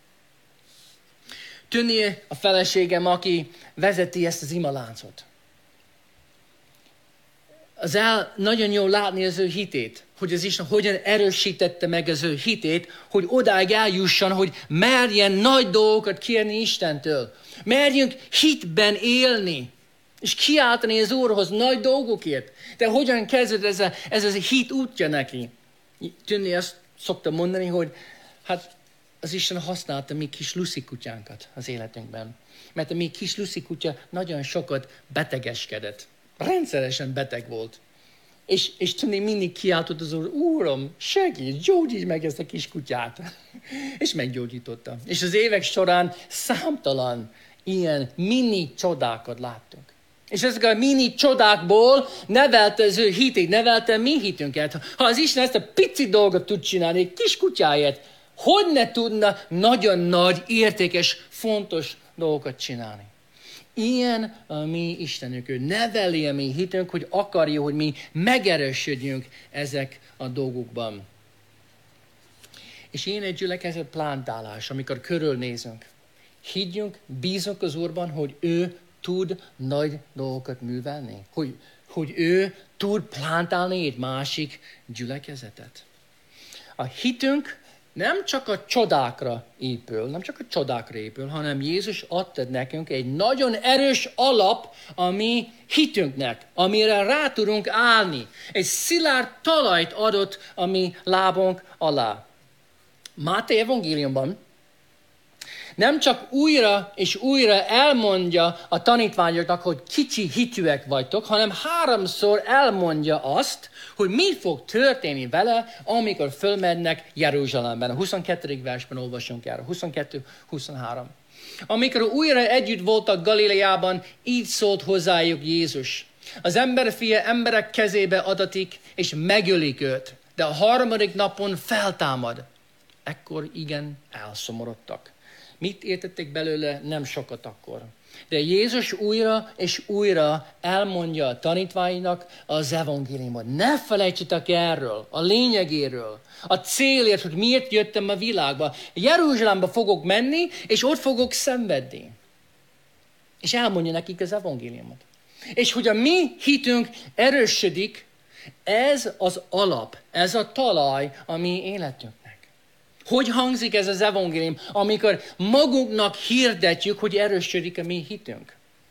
Tűnni a feleségem, aki vezeti ezt az imaláncot. az el, nagyon jól látni az ő hitét, hogy az Isten hogyan erősítette meg az ő hitét, hogy odáig eljusson, hogy merjen nagy dolgokat kérni Istentől. Merjünk hitben élni, és kiáltani az Úrhoz nagy dolgokért. De hogyan kezdett ez a, ez a hit útja neki? Tűnni azt szoktam mondani, hogy hát az Isten használta mi kis Lucy kutyánkat az életünkben. Mert a mi kis Lucy kutya nagyon sokat betegeskedett. Rendszeresen beteg volt. És, és tudni, mindig kiáltott az Úr, Úram, segíts, gyógyíts meg ezt a kis kutyát. És meggyógyította. És az évek során számtalan ilyen mini csodákat láttunk. És ezek a mini csodákból nevelte az ő hitét, nevelte mi hitünket. Ha az Isten ezt a pici dolgot tud csinálni, egy kis kutyáért, hogy ne tudna nagyon nagy, értékes, fontos dolgokat csinálni. Ilyen a mi Istenünk, ő neveli a mi hitünk, hogy akarja, hogy mi megerősödjünk ezek a dolgokban. És ilyen egy gyülekezet plántálás, amikor körülnézünk. Higgyünk, bízunk az Úrban, hogy ő tud nagy dolgokat művelni. Hogy, hogy ő tud plántálni egy másik gyülekezetet. A hitünk nem csak a csodákra épül, nem csak a csodákra épül, hanem Jézus adta nekünk egy nagyon erős alap a mi hitünknek, amire rá tudunk állni. Egy szilárd talajt adott a mi lábunk alá. Máté evangéliumban nem csak újra és újra elmondja a tanítványoknak, hogy kicsi hitűek vagytok, hanem háromszor elmondja azt, hogy mi fog történni vele, amikor fölmennek Jeruzsálemben. A huszonkettedik versben olvasunk erről. huszonkettő huszonhárom. Amikor újra együtt voltak Galileában, így szólt hozzájuk Jézus. Az emberfia emberek kezébe adatik, és megölik őt, de a harmadik napon feltámad. Ekkor igen elszomorodtak. Mit értettek belőle? Nem sokat akkor. De Jézus újra és újra elmondja a tanítványnak az evangéliumot. Ne felejtsetek erről, a lényegéről, a célért, hogy miért jöttem a világba. Jeruzsálembe fogok menni, és ott fogok szenvedni. És elmondja nekik az evangéliumot. És hogy a mi hitünk erősödik, ez az alap, ez a talaj a mi életünknek. Hogy hangzik ez az evangélium, amikor magunknak hirdetjük, hogy erősödik a mi hitünk?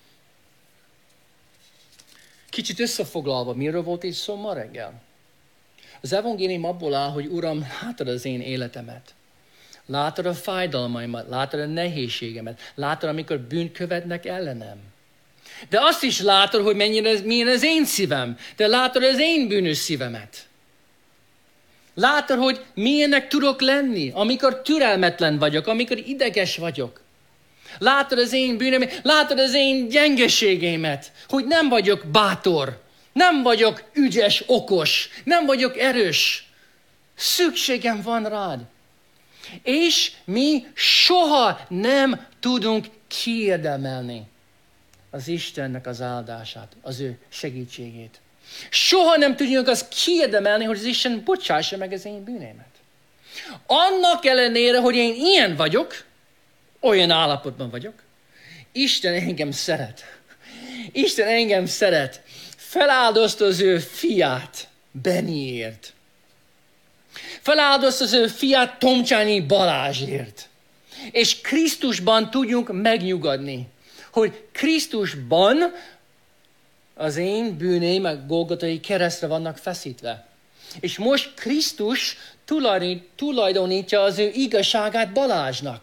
Kicsit összefoglalva, miről volt itt szó ma reggel? Az evangélium abból áll, hogy Uram, látod az én életemet. Látod a fájdalmaimat, látod a nehézségemet, látod, amikor bűnt követnek ellenem. De azt is látod, hogy mennyire, milyen az én szívem, de látod az én bűnös szívemet. Látod, hogy milyennek tudok lenni, amikor türelmetlen vagyok, amikor ideges vagyok. Látod az én bűnömet, látod az én gyengeségeimet, hogy nem vagyok bátor, nem vagyok ügyes, okos, nem vagyok erős. Szükségem van rád. És mi soha nem tudunk kiérdemelni az Istennek az áldását, az ő segítségét. Soha nem tudjuk azt kiérdemelni, hogy az Isten bocsássa meg az én bűnémet. Annak ellenére, hogy én ilyen vagyok, olyan állapotban vagyok, Isten engem szeret. Isten engem szeret. Feláldozta az ő fiát Benniért. Feláldozta az ő fiát Tomcsányi Balázsért. És Krisztusban tudjunk megnyugodni, hogy Krisztusban az én bűneim a Golgotai keresztre vannak feszítve. És most Krisztus tulajdonítja az ő igazságát Balázsnak.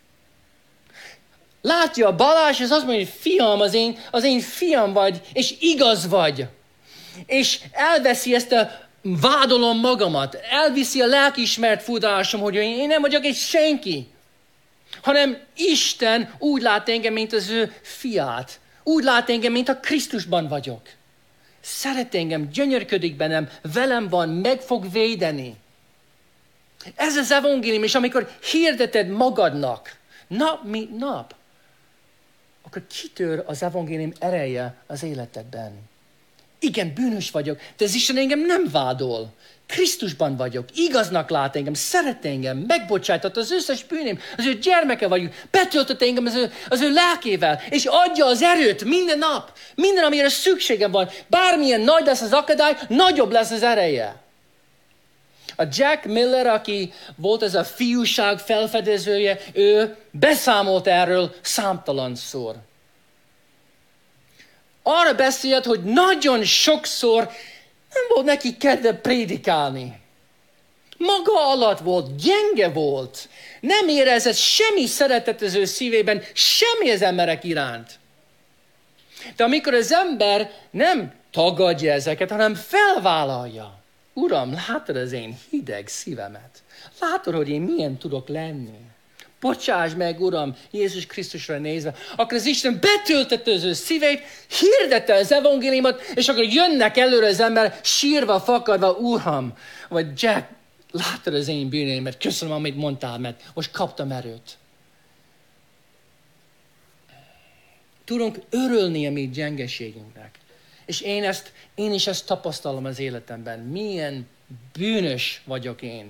Látja, Balázs, ez azt mondja, hogy fiam, az én, az én fiam vagy, és igaz vagy. És elveszi ezt a vádolom magamat, elviszi a lelkiismert futásom, hogy én nem vagyok egy senki, hanem Isten úgy lát engem, mint az ő fiát. Úgy lát engem, mint a Krisztusban vagyok. Szeret engem, gyönyörködik bennem, velem van, meg fog védeni. Ez az evangélium, és amikor hirdeted magadnak, nap mint nap, akkor kitör az evangélium ereje az életedben. Igen, bűnös vagyok, de az Isten engem nem vádol. Krisztusban vagyok, igaznak lát engem, szeret engem, megbocsájtott az összes bűném, az ő gyermeke vagyok, betöltött engem az ő, az ő lelkével, és adja az erőt minden nap, minden, amire szükségem van. Bármilyen nagy lesz az akadály, nagyobb lesz az ereje. A Jack Miller, aki volt ez a fiúság felfedezője, ő beszámolt erről számtalanszor. Arra beszélt, hogy nagyon sokszor nem volt neki kedve prédikálni. Maga alatt volt, gyenge volt. Nem érezett semmi szeretet az ő szívében, semmi az emberek iránt. De amikor az ember nem tagadja ezeket, hanem felvállalja. Uram, látod az én hideg szívemet? Látod, hogy én milyen tudok lenni? Bocsáss meg, Uram, Jézus Krisztusra nézve. Akkor az Isten betöltette az ő szíveit, hirdette az evangéliumot, és akkor jönnek előre az ember sírva, fakadva, Uram, vagy Jack, látod az én bűneimet, köszönöm, amit mondtál, mert most kaptam erőt. Tudunk örülni a mi gyengeségünknek. És én, ezt, én is ezt tapasztalom az életemben. Milyen bűnös vagyok én.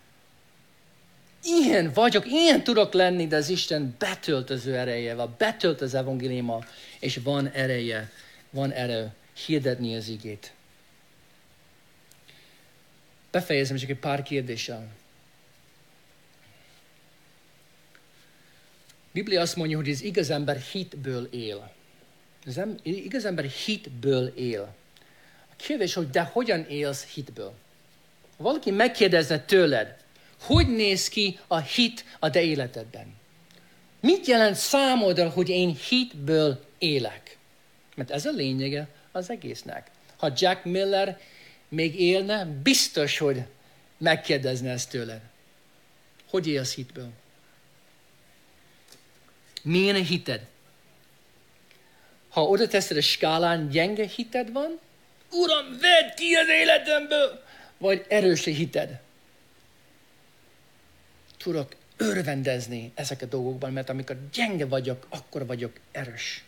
Ilyen vagyok, ilyen tudok lenni, de az Isten betölt az ő erejével, betölt az evangéliummal, és van ereje, van erő hirdetni az igét. Befejezem csak egy pár kérdéssel. A Biblia azt mondja, hogy az igaz ember hitből él. Az em- igaz ember hitből él. A kérdés, hogy de hogyan élsz hitből? Ha valaki megkérdezne tőled, hogy néz ki a hit a te életedben? Mit jelent számodra, hogy én hitből élek? Mert ez a lényege az egésznek. Ha Jack Miller még élne, biztos, hogy megkérdezne ezt tőled. Hogy élsz hitből? Milyen a hited? Ha oda teszed a skálán, gyenge hited van, Uram, vedd ki az életemből! Vagy erős a hited? Tudok örvendezni ezek a dolgokban, mert amikor gyenge vagyok, akkor vagyok erős.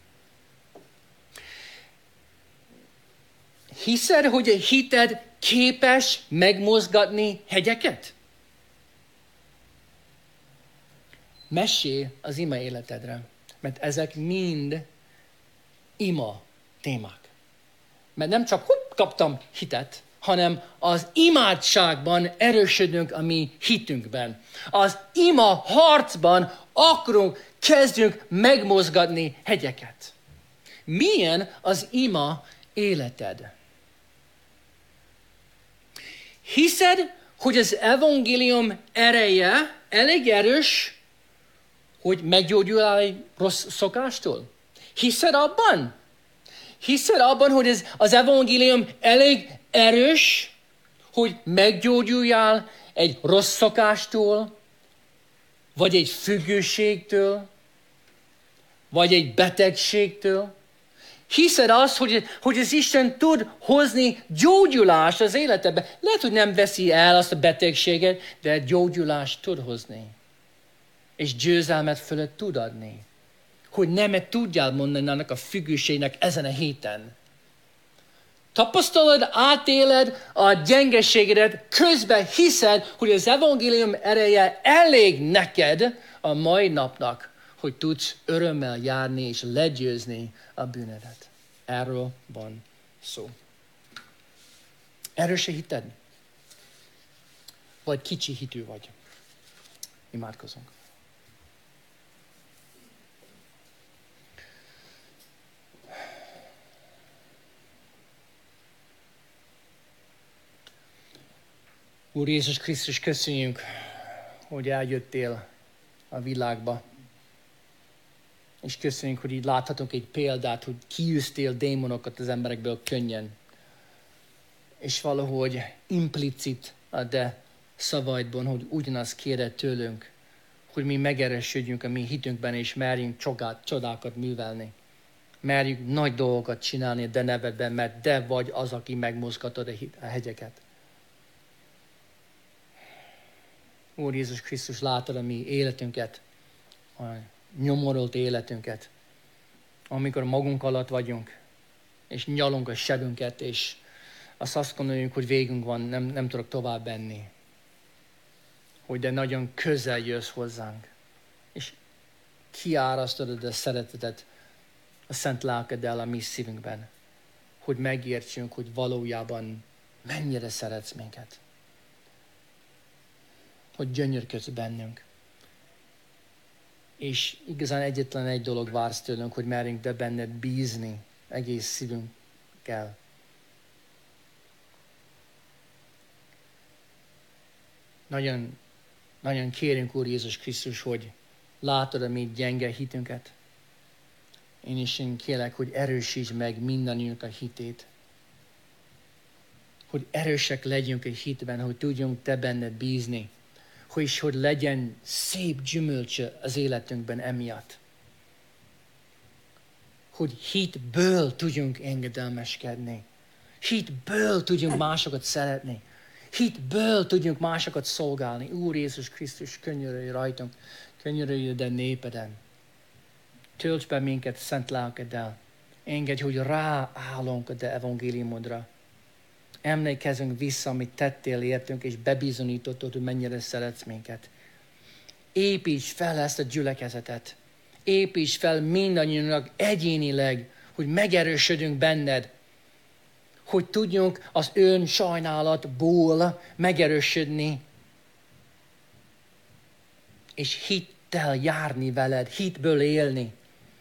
Hiszed, hogy a hited képes megmozgatni hegyeket? Mesélj az ima életedre, mert ezek mind ima témák. Mert nem csak hopp, kaptam hitet, hanem az imádságban erősödünk a mi hitünkben. Az ima harcban akarunk, kezdjünk megmozgatni hegyeket. Milyen az ima életed? Hiszed, hogy az evangélium ereje elég erős, hogy meggyógyulál egy rossz szokástól? Hiszed abban? Hiszed abban, hogy ez, az evangélium elég erős, hogy meggyógyuljál egy rossz szokástól, vagy egy függőségtől, vagy egy betegségtől? Hiszed azt, hogy, hogy az Isten tud hozni gyógyulást az életedbe? Lehet, hogy nem veszi el azt a betegséget, de gyógyulást tud hozni. És győzelmet fölött tud adni. Hogy nemet tudjál mondani annak a függőségnek ezen a héten. Tapasztalod, átéled a gyengeségedet, közben hiszed, hogy az evangélium ereje elég neked a mai napnak, hogy tudsz örömmel járni és legyőzni a bűnedet. Erről van szó. Erős a hited? Vagy kicsi hitű vagy? Imádkozunk. Úr Jézus Krisztus, köszönjük, hogy eljöttél a világba. És köszönjük, hogy így láthatunk egy példát, hogy kiűztél démonokat az emberekből könnyen. És valahogy implicit a te szavaidban, hogy ugyanazt kéred tőlünk, hogy mi megerősödjünk a mi hitünkben, és merjünk csodát, csodákat művelni. Merjünk nagy dolgokat csinálni a te nevedben, mert te vagy az, aki megmozgatod a hegyeket. Úr Jézus Krisztus, látod a mi életünket, a nyomorolt életünket, amikor magunk alatt vagyunk, és nyalunk a sebünket, és azt azt gondoljuk, hogy végünk van, nem, nem tudok tovább menni. Hogy de nagyon közel jössz hozzánk, és kiárasztod a szeretetet a szent lelkeddel a mi szívünkben, hogy megértsünk, hogy valójában mennyire szeretsz minket. Hogy gyönyörködsz bennünk. És igazán egyetlen egy dolog vársz tőlünk, hogy merjünk be benned bízni egész szívünkkel. Nagyon, nagyon kérünk, Úr Jézus Krisztus, hogy látod a mi gyenge hitünket. Én is én kérlek, hogy erősítsd meg mindannyiunk a hitét. Hogy erősek legyünk a hitben, hogy tudjunk te benned bízni. Hogy is, hogy legyen szép gyümölcse az életünkben emiatt. Hogy hitből tudjunk engedelmeskedni. Hitből tudjunk másokat szeretni. Hitből tudjunk másokat szolgálni. Úr Jézus Krisztus, könyörülj rajtunk, könyörülj a népeden. Tölts be minket szent lelkeddel. Engedj, hogy ráállunk a te evangéliumodra. Emlékezzünk vissza, amit tettél értünk, és bebizonyítottad, hogy mennyire szeretsz minket. Építs fel ezt a gyülekezetet. Építs fel mindannyiunknak egyénileg, hogy megerősödünk benned. Hogy tudjunk az ön sajnálatból megerősödni. És hittel járni veled, hitből élni.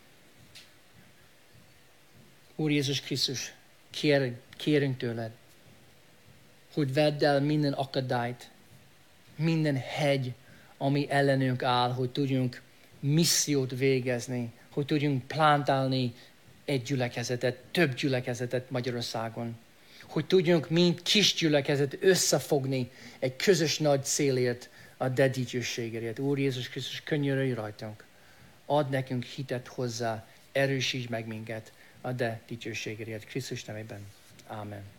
Úr Jézus Krisztus, kér, kérünk tőled, hogy vedd el minden akadályt, minden hegy, ami ellenünk áll, hogy tudjunk missziót végezni, hogy tudjunk plántálni egy gyülekezetet, több gyülekezetet Magyarországon. Hogy tudjunk mind kis gyülekezet összefogni egy közös nagy célért, a te dicsőségért. Úr Jézus Krisztus, könyörülj rajtunk. Add nekünk hitet hozzá, erősíts meg minket a te dicsőségért. Krisztus nevében. Ámen.